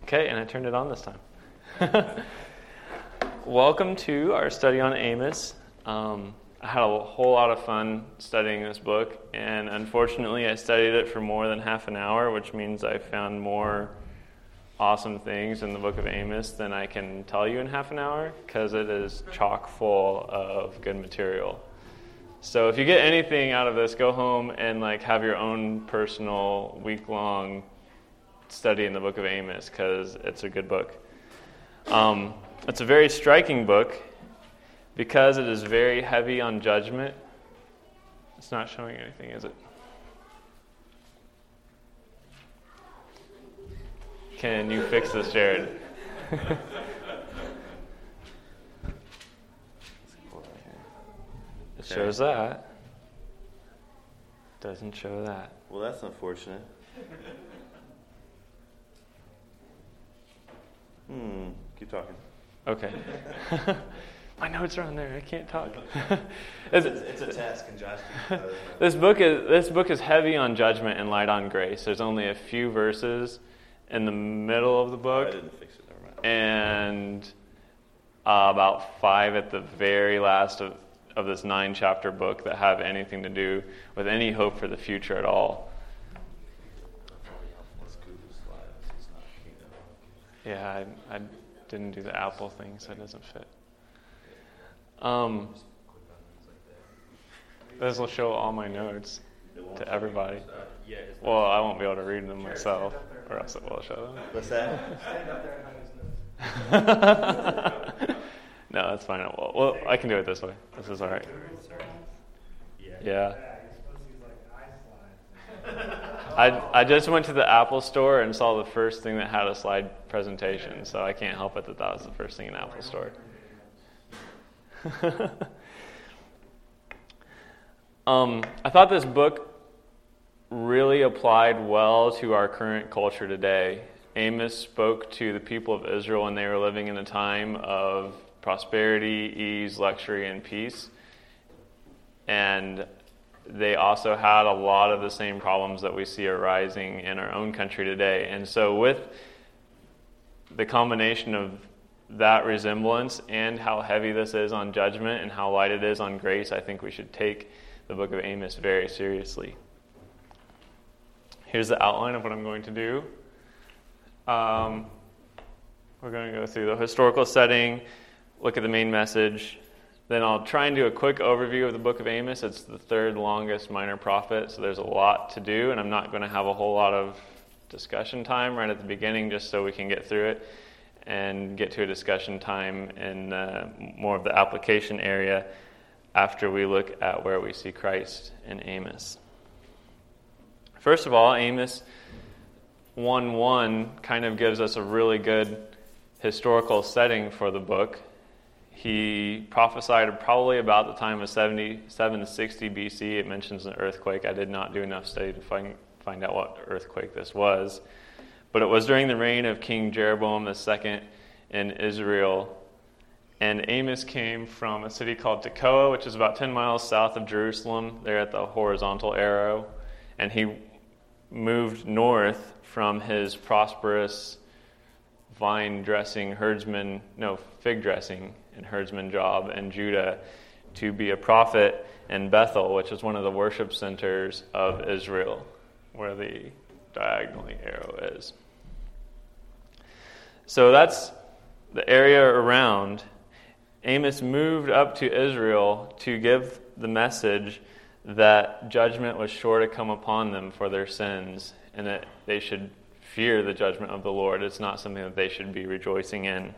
Okay, and I turned it on this time. Welcome to our study on Amos. I had a whole lot of fun studying this book, and unfortunately I studied it for more than half an hour, which means I found more awesome things in the book of Amos than I can tell you in half an hour, because it is chock full of good material. So if you get anything out of this, go home and have your own personal week-long study in the book of Amos, because it's a good book. It's a very striking book because it is very heavy on judgment. It's not showing anything, is it? Can you fix this, Jared? It shows that. Doesn't show that. Well, that's unfortunate. Keep talking. Okay. My notes are on there. I can't talk. It's a task, and Josh can This book is heavy on judgment and light on grace. There's only a few verses in the middle of the book. I didn't fix it. Never mind. And about 5 at the very last of this 9-chapter book that have anything to do with any hope for the future at all. Yeah, I didn't do the Apple thing, so it doesn't fit. This will show all my notes to everybody. Well, I won't be able to read them myself, or else it will show them. What's that? Stand up there and hug his nose. No, that's fine. Well, I can do it this way. This is all right. Yeah. I just went to the Apple store and saw the first thing that had a slide presentation, so I can't help it that was the first thing in Apple store. I thought this book really applied well to our current culture today. Amos spoke to the people of Israel when they were living in a time of prosperity, ease, luxury, and peace. And they also had a lot of the same problems that we see arising in our own country today. And so with the combination of that resemblance and how heavy this is on judgment and how light it is on grace, I think we should take the book of Amos very seriously. Here's the outline of what I'm going to do. We're going to go through the historical setting, look at the main message. Then I'll try and do a quick overview of the book of Amos. It's the third longest minor prophet, so there's a lot to do, and I'm not going to have a whole lot of discussion time right at the beginning just so we can get through it and get to a discussion time in more of the application area after we look at where we see Christ in Amos. First of all, Amos 1:1 kind of gives us a really good historical setting for the book. He prophesied probably about the time of 77 to 60 BC. It mentions an earthquake. I did not do enough study to find out what earthquake this was. But it was during the reign of King Jeroboam II in Israel. And Amos came from a city called Tekoa, which is about 10 miles south of Jerusalem, there at the horizontal arrow. And he moved north from his prosperous fig dressing and herdsman job in Judah to be a prophet in Bethel, which is one of the worship centers of Israel, where the diagonally arrow is. So that's the area around. Amos moved up to Israel to give the message that judgment was sure to come upon them for their sins, and that they should fear the judgment of the Lord. It's not something that they should be rejoicing in.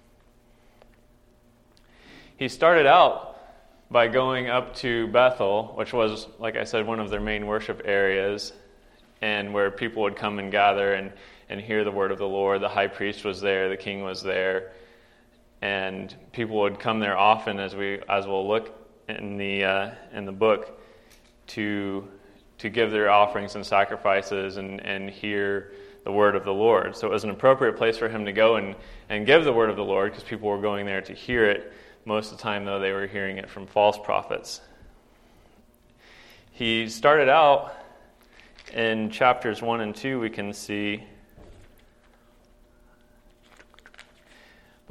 He started out by going up to Bethel, which was, like I said, one of their main worship areas, and where people would come and gather and hear the word of the Lord. The high priest was there, the king was there, and people would come there often, as we'll look in the book, to give their offerings and sacrifices and hear the word of the Lord. So it was an appropriate place for him to go and give the word of the Lord, because people were going there to hear it. Most of the time, though, they were hearing it from false prophets. He started out in chapters 1 and 2, we can see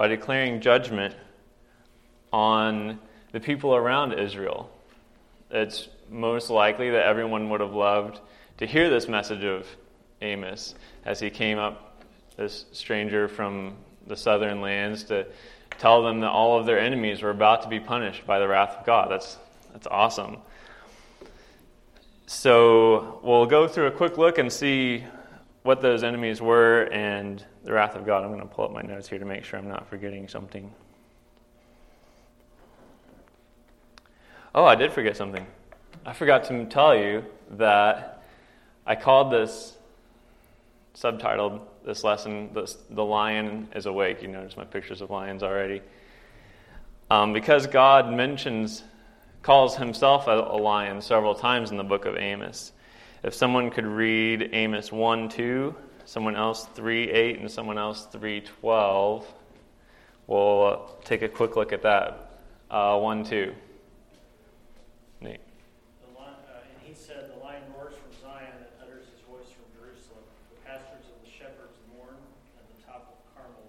by declaring judgment on the people around Israel. It's most likely that everyone would have loved to hear this message of Amos as he came up, this stranger from the southern lands, to tell them that all of their enemies were about to be punished by the wrath of God. That's awesome. So we'll go through a quick look and see what those enemies were and the wrath of God. I'm going to pull up my notes here to make sure I'm not forgetting something. Oh, I did forget something. I forgot to tell you that I called this, subtitled this lesson, The Lion is Awake. You notice my pictures of lions already. Because God calls himself a lion several times in the book of Amos. If someone could read Amos 1:2, someone else 3:8, and someone else 3:12, we'll take a quick look at that. 1:2. Nate. And he said, "The lion roars from Zion and utters his voice from Jerusalem. The pastures of the shepherds mourn, and the top of Carmel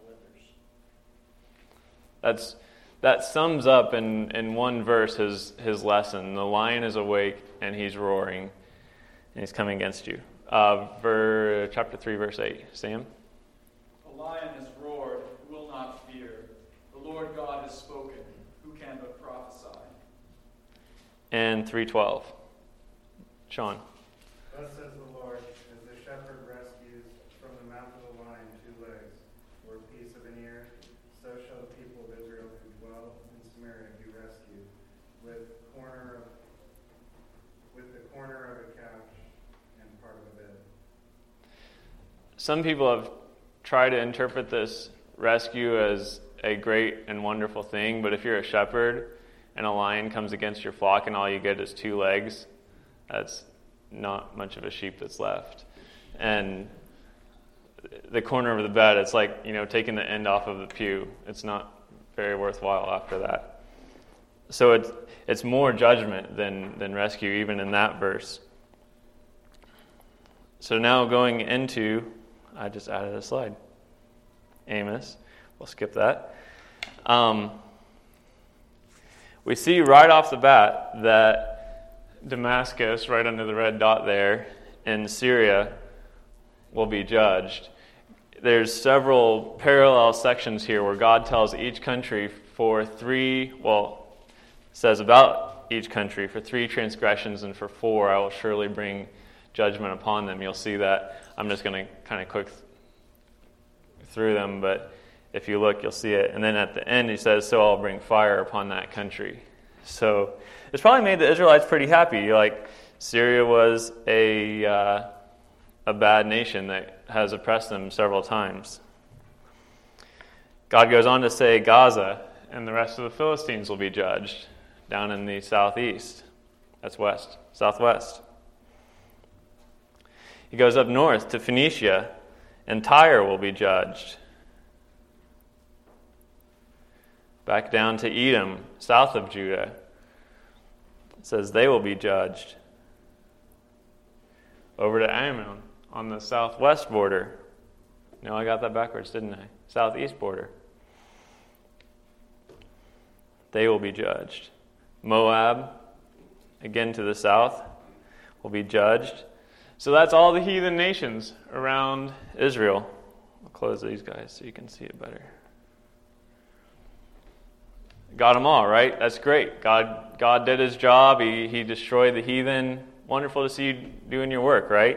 withers." That sums up in one verse his lesson. The lion is awake and he's roaring, and he's coming against you. Chapter 3, verse 8. Sam? The lion has roared, who will not fear? The Lord God has spoken, who can but prophesy? And 3:12. Sean? Thus says the Lord, as the shepherd rescues from the mouth of the lion 2 legs, or a piece of an ear, so shall the people of Israel who dwell in Samaria be rescued, with the corner of a couch and part of a bed. Some people have tried to interpret this rescue as a great and wonderful thing, but if you're a shepherd and a lion comes against your flock and all you get is 2 legs, that's not much of a sheep that's left. And the corner of the bed, it's like, taking the end off of the pew. It's not very worthwhile after that. So it's more judgment than rescue, even in that verse. So now going into, I just added a slide. Amos. We'll skip that. We see right off the bat that Damascus, right under the red dot there, in Syria, will be judged. There's several parallel sections here where God tells each country says about each country, for 3 transgressions and for 4, I will surely bring judgment upon them. You'll see that. I'm just going to kind of quick through them, but if you look, you'll see it. And then at the end, he says, so I'll bring fire upon that country. So it's probably made the Israelites pretty happy. Like, Syria was a bad nation that has oppressed them several times. God goes on to say Gaza and the rest of the Philistines will be judged down in the southeast. That's southwest. He goes up north to Phoenicia, and Tyre will be judged. Back down to Edom, south of Judah. It says they will be judged. Over to Ammon on the southwest border. No, I got that backwards, didn't I? Southeast border. They will be judged. Moab, again to the south, will be judged. So that's all the heathen nations around Israel. I'll close these guys so you can see it better. Got them all, right? That's great. God did his job. He destroyed the heathen. Wonderful to see you doing your work, right?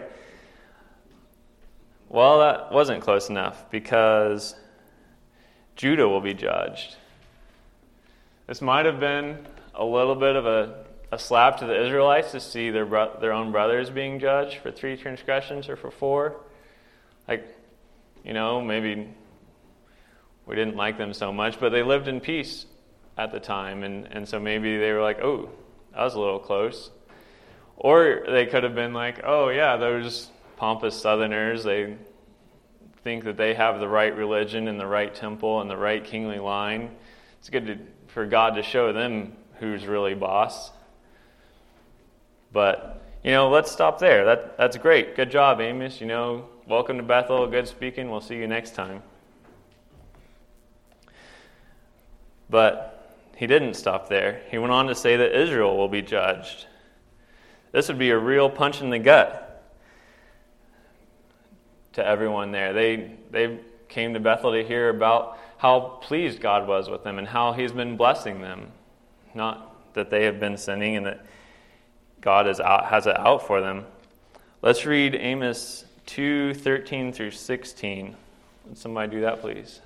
Well, that wasn't close enough because Judah will be judged. This might have been a little bit of a slap to the Israelites to see their own brothers being judged for 3 transgressions or for 4. Maybe we didn't like them so much, but they lived in peace at the time, and so maybe they were like, oh, that was a little close. Or they could have been like, oh yeah, those pompous Southerners, they think that they have the right religion and the right temple and the right kingly line. It's good for God to show them who's really boss. But, let's stop there. That's great. Good job, Amos. Welcome to Bethel. Good speaking. We'll see you next time. But he didn't stop there. He went on to say that Israel will be judged. This would be a real punch in the gut to everyone there. They came to Bethel to hear about how pleased God was with them and how he's been blessing them. Not that they have been sinning and that God has it out for them. Let's read Amos 2:13 through 16. Would somebody do that, please?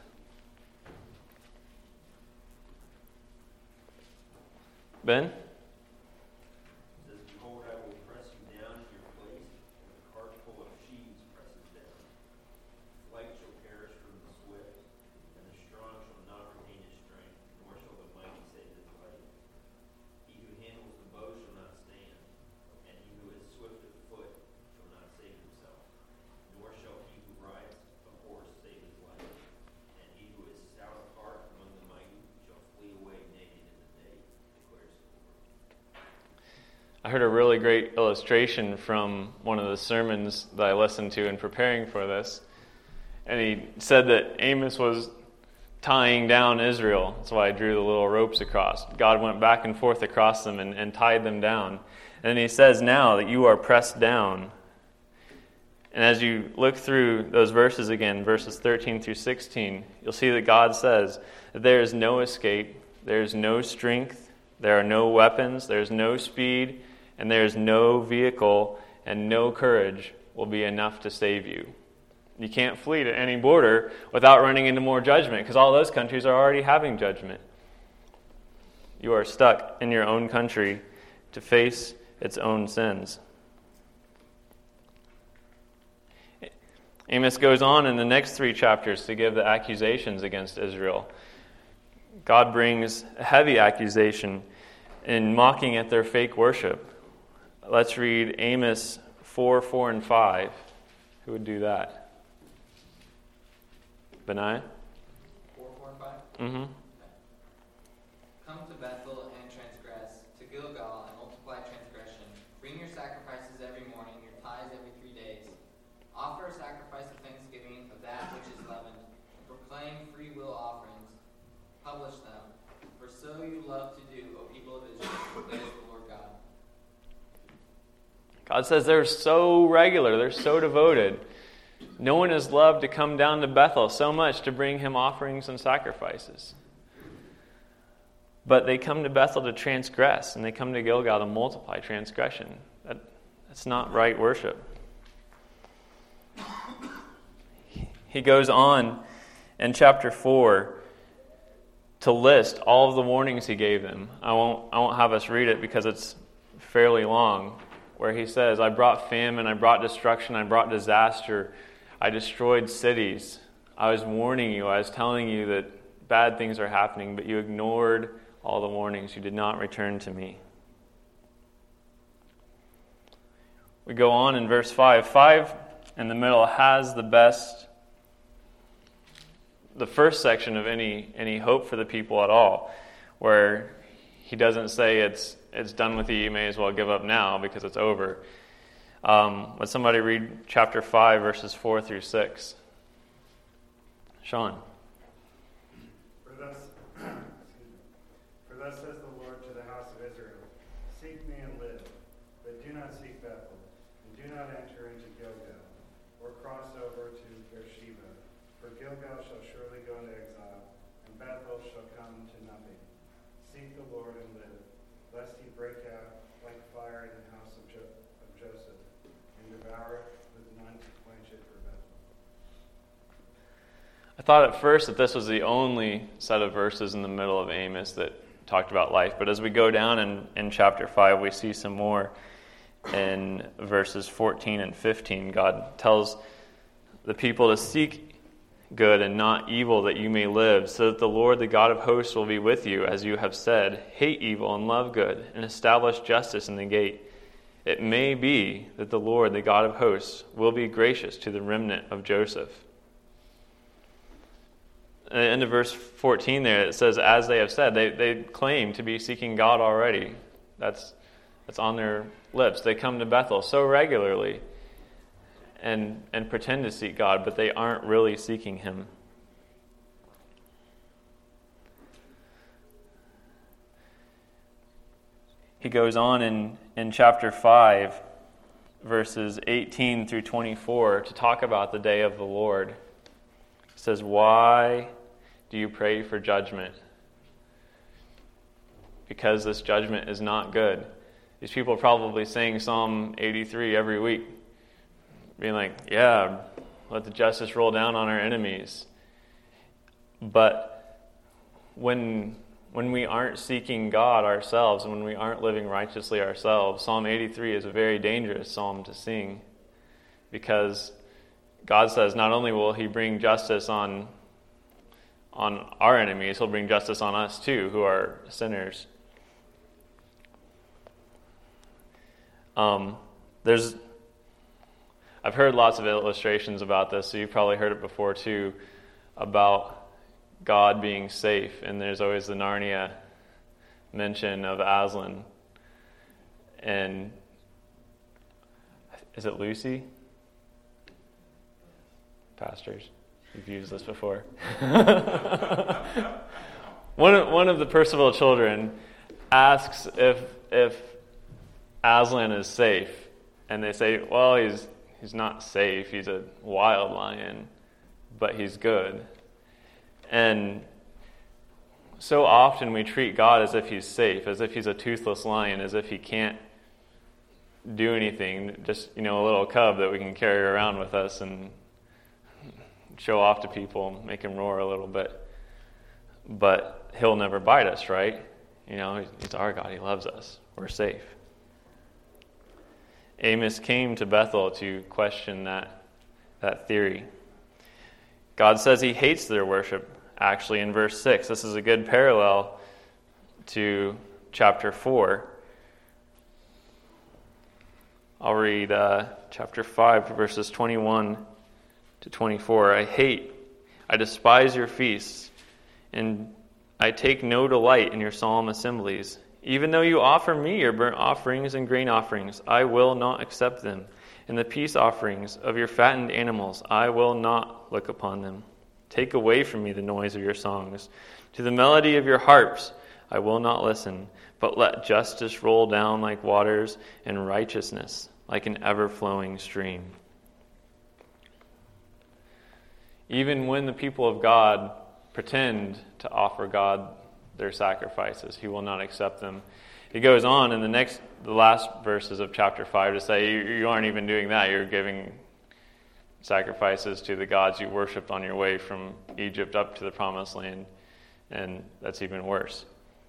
Ben? It says, "Behold, I will press you down to your place, and a cart full of sheaves presses down. Flight shall perish from the swift, and the strong shall not retain his strength, nor shall the mighty save his life. He who handles the bow shall not stand, and he who is swift of foot shall not save himself. Nor shall he who rides a horse save his life. And he who is stout of heart among the mighty shall flee away naked in the day, declares the Lord." I heard a really great illustration from one of the sermons that I listened to in preparing for this. And he said that Amos was tying down Israel. That's why I drew the little ropes across. God went back and forth across them and tied them down. And he says now that you are pressed down. And as you look through those verses again, verses 13 through 16, you'll see that God says that there is no escape, there is no strength, there are no weapons, there is no speed, and there is no vehicle, and no courage will be enough to save you. You can't flee to any border without running into more judgment, because all those countries are already having judgment. You are stuck in your own country to face its own sins. Amos goes on in the next 3 chapters to give the accusations against Israel. God brings a heavy accusation in mocking at their fake worship. Let's read Amos 4, 4, and 5. Who would do that? Benaiah? 4, 4, and 5? Mm-hmm. Come to Bethel and transgress, to Gilgal and multiply transgression. Bring your sacrifices every morning, your tithes every 3 days. Offer a sacrifice of thanksgiving of that which is leavened, and proclaim free will offerings. Publish them, for so you love to do, O people of Israel, declares the Lord God. God says they're so regular, they're so devoted. No one has loved to come down to Bethel so much to bring him offerings and sacrifices. But they come to Bethel to transgress, and they come to Gilgal to multiply transgression. That's not right worship. He goes on in chapter 4 to list all of the warnings he gave them. I won't have us read it because it's fairly long, where he says, I brought famine, I brought destruction, I brought disaster, I destroyed cities. I was warning you, I was telling you that bad things are happening, but you ignored all the warnings. You did not return to me. We go on in verse 5. 5 in the middle has the first section of any hope for the people at all, where he doesn't say it's done with you, you may as well give up now because it's over. Would somebody read chapter 5, verses 4 through 6? Sean. For thus says the Lord to the house of Israel, seek me and live, but do not seek Bethel, and do not enter into Gilgal, or cross over to Beersheba. For Gilgal shall surely go into exile, and Bethel shall come to nothing. Seek the Lord and live, lest he break out like fire in the house of Joseph, and devour it with none to quench it for Bethel. I thought at first that this was the only set of verses in the middle of Amos that talked about life, but as we go down in chapter 5, we see some more. In verses 14 and 15, God tells the people to seek good and not evil, that you may live, so that the Lord, the God of hosts, will be with you, as you have said, hate evil and love good, and establish justice in the gate. It may be that the Lord, the God of hosts, will be gracious to the remnant of Joseph. At the end of verse 14 there, it says, as they have said, they claim to be seeking God already. That's on their lips. They come to Bethel so regularly and pretend to seek God, but they aren't really seeking him. he goes on in chapter 5, verses 18 through 24, to talk about the day of the Lord. He says, "Why do you pray for judgment? Because this judgment is not good." These people are probably saying Psalm 83 every week, being like, yeah, let the justice roll down on our enemies. But when we aren't seeking God ourselves, and when we aren't living righteously ourselves, Psalm 83 is a very dangerous psalm to sing, because God says not only will he bring justice on our enemies, he'll bring justice on us too, who are sinners. I've heard lots of illustrations about this, so you've probably heard it before too, about God being safe. And there's always the Narnia mention of Aslan. And is it Lucy? Pastors, you've used this before. One of the Percival children asks if Aslan is safe, and they say, well, he's not safe. He's a wild lion, but he's good. And so often we treat God as if he's safe, as if he's a toothless lion, as if he can't do anything, just, a little cub that we can carry around with us and show off to people, make him roar a little bit. But he'll never bite us, right? He's our God. He loves us. We're safe. Amos came to Bethel to question that theory. God says he hates their worship, actually, in verse 6. This is a good parallel to chapter 4. I'll read chapter 5, verses 21 to 24. I despise your feasts, and I take no delight in your solemn assemblies. Even though you offer me your burnt offerings and grain offerings, I will not accept them. And the peace offerings of your fattened animals, I will not look upon them. Take away from me the noise of your songs. To the melody of your harps, I will not listen. But let justice roll down like waters, and righteousness like an ever-flowing stream. Even when the people of God pretend to offer God their sacrifices, he will not accept them. He goes on in the last verses of chapter 5 to say, you aren't even doing that. You're giving sacrifices to the gods you worshipped on your way from Egypt up to the promised land, and that's even worse.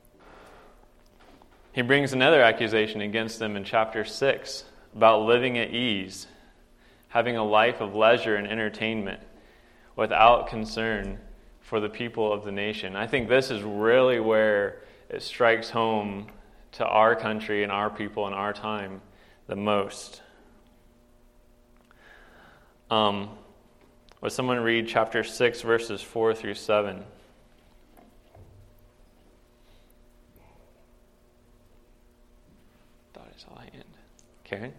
He brings another accusation against them in chapter 6 about living at ease, having a life of leisure and entertainment without concern for the people of the nation. I think this is really where it strikes home to our country and our people in our time the most. Would someone read chapter 6, verses 4 through 7? Thought I saw a hand. Karen?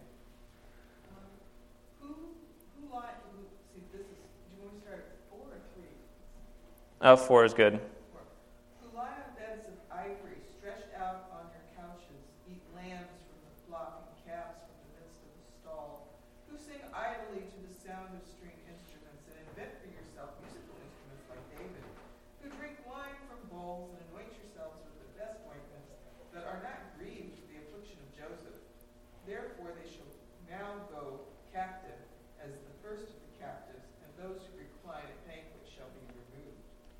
Do you want to start at 4 or 3? 4 is good. Who lie on beds of ivory, stretched out on your couches, eat lambs from the flock and calves from the midst of the stall, who sing idly to the sound of string instruments and invent for yourself musical instruments like David, who drink wine from bowls and anoint yourselves with the best ointments, that are not grieved with the affliction of Joseph. Therefore they shall now go captive as the first of the captives, and those who recline at banquets shall be removed.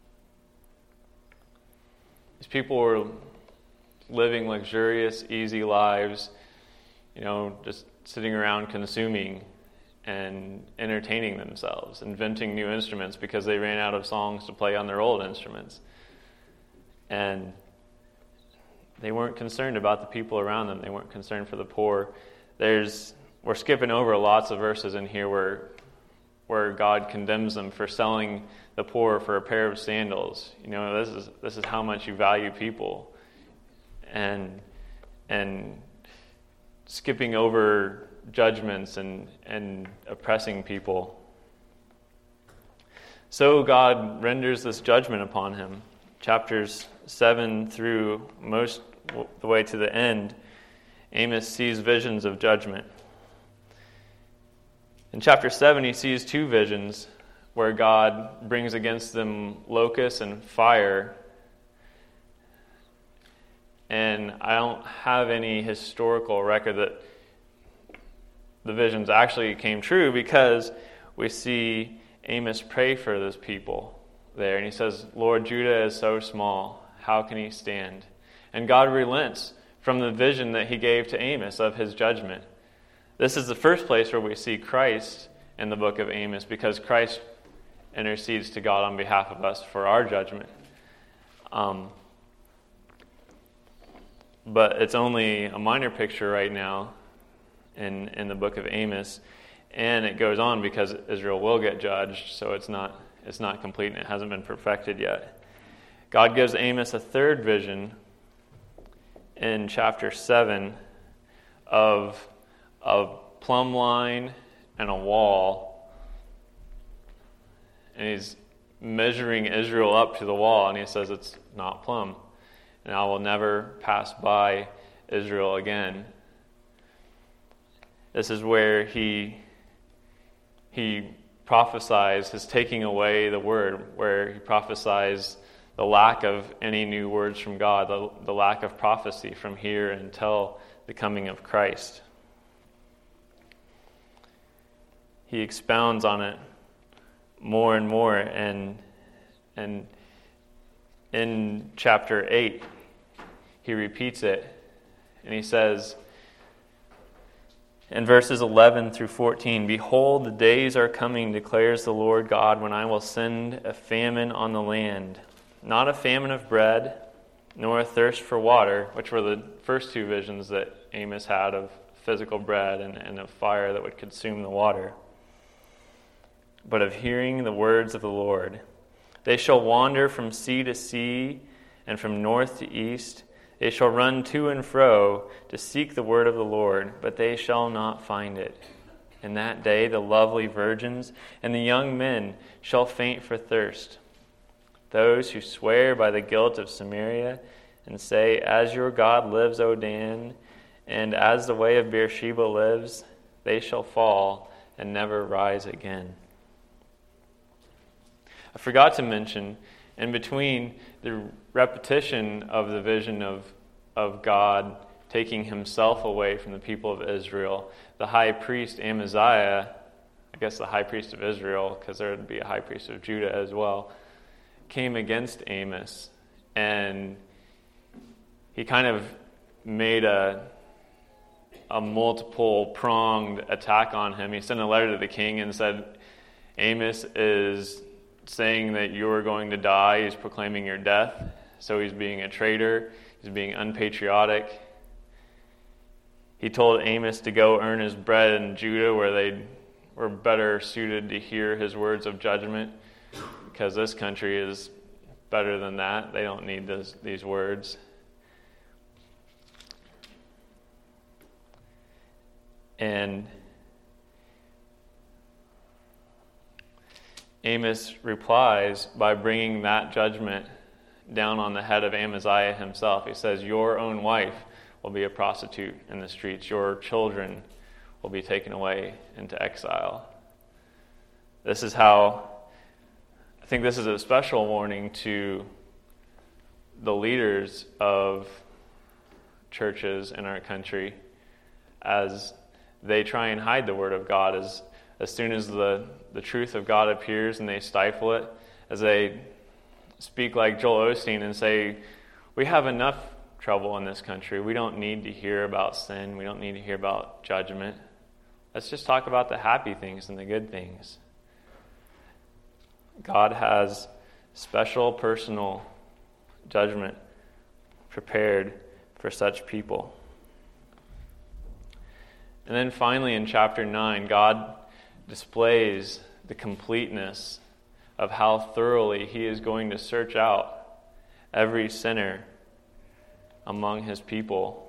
These people were living luxurious, easy lives, just sitting around consuming and entertaining themselves, inventing new instruments because they ran out of songs to play on their old instruments. And they weren't concerned about the people around them. They weren't concerned for the poor. We're skipping over lots of verses in here where God condemns them for selling the poor for a pair of sandals. This is how much you value people, and skipping over judgments and oppressing people. So God renders this judgment upon him. Chapters 7 through most the way to the end, Amos sees visions of judgment. In chapter 7, he sees two visions where God brings against them locusts and fire. And I don't have any historical record that the visions actually came true, because we see Amos pray for those people there. And he says, Lord, Judah is so small, how can he stand? And God relents from the vision that he gave to Amos of his judgment. This is the first place where we see Christ in the book of Amos, because Christ intercedes to God on behalf of us for our judgment. But it's only a minor picture right now in the book of Amos, and it goes on because Israel will get judged, so it's not complete and it hasn't been perfected yet. God gives Amos a third vision in chapter 7 of a plumb line and a wall, and he's measuring Israel up to the wall, and he says it's not plumb, and I will never pass by Israel again. This is where he prophesies his taking away the word, where he prophesies the lack of any new words from God, the lack of prophecy from here until the coming of Christ. He expounds on it more and more, and in chapter 8, he repeats it, and he says, in verses 11 through 14, Behold, the days are coming, declares the Lord God, when I will send a famine on the land, not a famine of bread, nor a thirst for water, which were the first two visions that Amos had of physical bread and of fire that would consume the water, but of hearing the words of the Lord. They shall wander from sea to sea, and from north to east. They shall run to and fro to seek the word of the Lord, but they shall not find it. In that day the lovely virgins and the young men shall faint for thirst. Those who swear by the guilt of Samaria and say, As your God lives, O Dan, and as the way of Beersheba lives, they shall fall and never rise again. I forgot to mention, in between the repetition of the vision of God taking himself away from the people of Israel, the high priest Amaziah, I guess the high priest of Israel, because there would be a high priest of Judah as well, came against Amos, and he kind of made a multiple-pronged attack on him. He sent a letter to the king and said, Amos is saying that you are going to die. He's proclaiming your death. So he's being a traitor. He's being unpatriotic. He told Amos to go earn his bread in Judah, where they were better suited to hear his words of judgment, because this country is better than that. They don't need these words. And Amos replies by bringing that judgment down on the head of Amaziah himself. He says, Your own wife will be a prostitute in the streets. Your children will be taken away into exile. This is how, I think this is a special warning to the leaders of churches in our country as they try and hide the word of God. As soon as the truth of God appears and they stifle it, as they speak like Joel Osteen and say, we have enough trouble in this country. We don't need to hear about sin. We don't need to hear about judgment. Let's just talk about the happy things and the good things. God has special personal judgment prepared for such people. And then finally in chapter 9, God displays the completeness of how thoroughly he is going to search out every sinner among his people.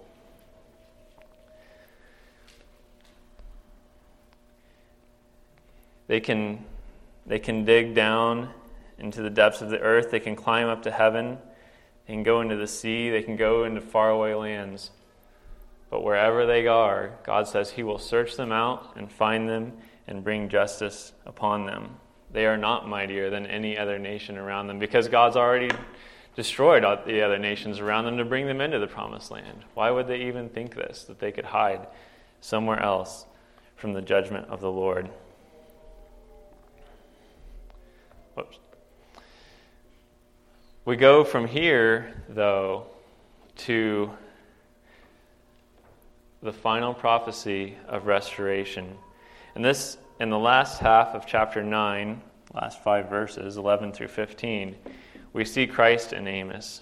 They can dig down into the depths of the earth. They can climb up to heaven. They can go into the sea. They can go into faraway lands. But wherever they are, God says he will search them out and find them and bring justice upon them. They are not mightier than any other nation around them because God's already destroyed the other nations around them to bring them into the promised land. Why would they even think this, that they could hide somewhere else from the judgment of the Lord? Whoops. We go from here, though, to the final prophecy of restoration. And this, in the last half of chapter 9, last 5 verses, 11 through 15, we see Christ in Amos.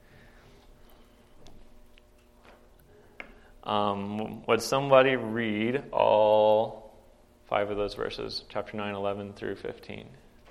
Would somebody read all 5 of those verses, chapter 9, 11 through 15?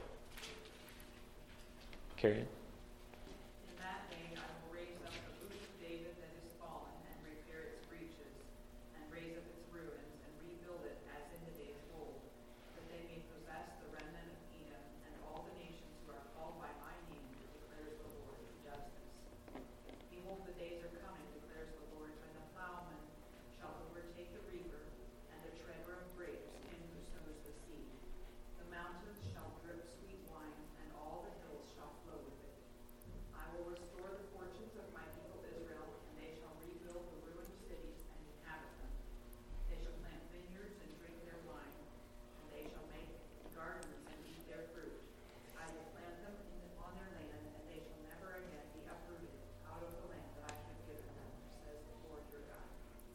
Carrie? In that day I will raise up the booth of David that is fallen, and repair its breaches, and raise up its ruins, and rebuild it as in the days of old, that they may possess the remnant of Edom, and all the nations who are called by my name, declares the Lord, who does this. Behold, the days are coming, declares the Lord, when the plowman shall overtake the reaper, and the treader of grapes, him who sows the seed. The mountains shall drip sweet wine, and all the hills shall flow with it. I will restore the fortunes of my people Israel, and they shall rebuild the ruined cities and inhabit them. They shall plant vineyards and drink their wine, and they shall make gardens and eat their fruit. I will plant them on their land, and they shall never again be uprooted out of the land that I have given them, says the Lord your God.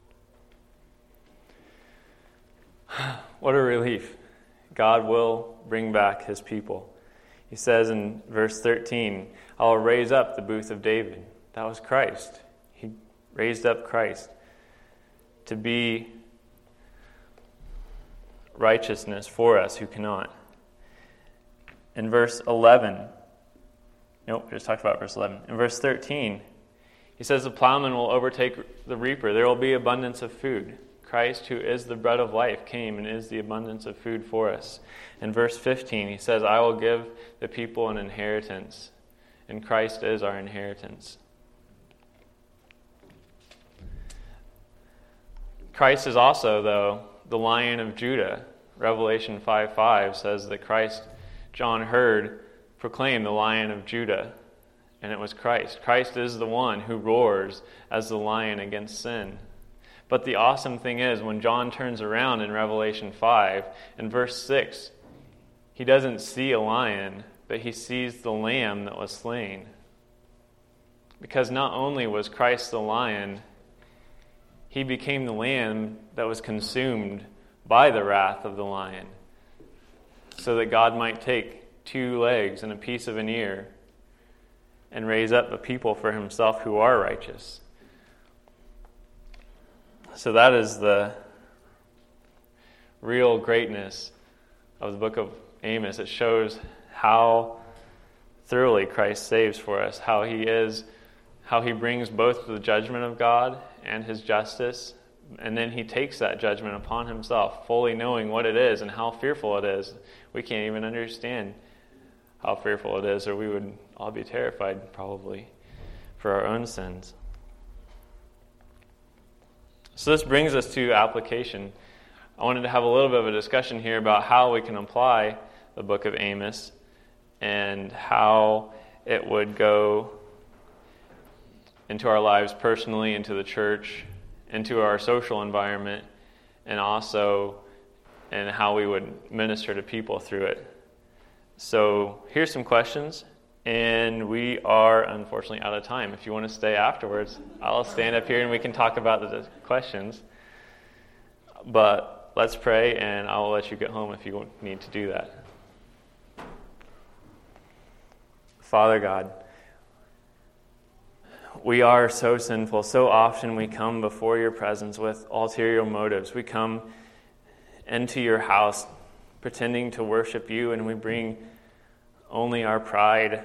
What a relief. God will bring back his people. He says in verse 13, I will raise up the booth of David. That was Christ. He raised up Christ to be righteousness for us who cannot. In verse 11, nope, we just talked about verse 11. In verse 13, he says the plowman will overtake the reaper. There will be abundance of food. Christ, who is the bread of life, came and is the abundance of food for us. In verse 15, he says, I will give the people an inheritance. And Christ is our inheritance. Christ is also, though, the Lion of Judah. Revelation 5:5 says that Christ, John heard, proclaim the Lion of Judah. And it was Christ. Christ is the one who roars as the lion against sin. But the awesome thing is, when John turns around in Revelation 5, in verse 6, he doesn't see a lion, but he sees the lamb that was slain. Because not only was Christ the lion, he became the lamb that was consumed by the wrath of the lion, so that God might take 2 legs and a piece of an ear and raise up a people for himself who are righteous. So that is the real greatness of the book of Amos. It shows how thoroughly Christ saves for us, how he brings both the judgment of God and his justice, and then he takes that judgment upon himself, fully knowing what it is and how fearful it is. We can't even understand how fearful it is, or we would all be terrified probably for our own sins. So this brings us to application. I wanted to have a little bit of a discussion here about how we can apply the book of Amos and how it would go into our lives personally, into the church, into our social environment, and also in how we would minister to people through it. So here's some questions, and we are unfortunately out of time. If you want to stay afterwards, I'll stand up here and we can talk about the questions. But let's pray, and I'll let you get home if you need to do that. Father God, we are so sinful. So often we come before your presence with ulterior motives. We come into your house pretending to worship you, and we bring only our pride.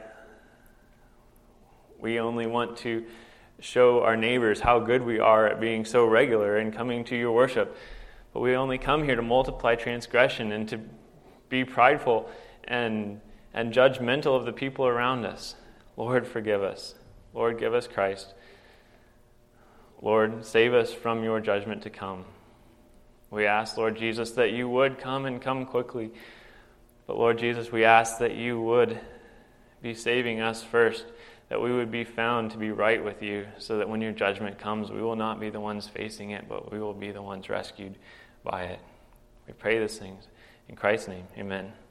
We only want to show our neighbors how good we are at being so regular and coming to your worship. But we only come here to multiply transgression and to be prideful and judgmental of the people around us. Lord, forgive us. Lord, give us Christ. Lord, save us from your judgment to come. We ask, Lord Jesus, that you would come and come quickly. But Lord Jesus, we ask that you would be saving us first, that we would be found to be right with you, so that when your judgment comes, we will not be the ones facing it, but we will be the ones rescued by it. We pray these things in Christ's name. Amen.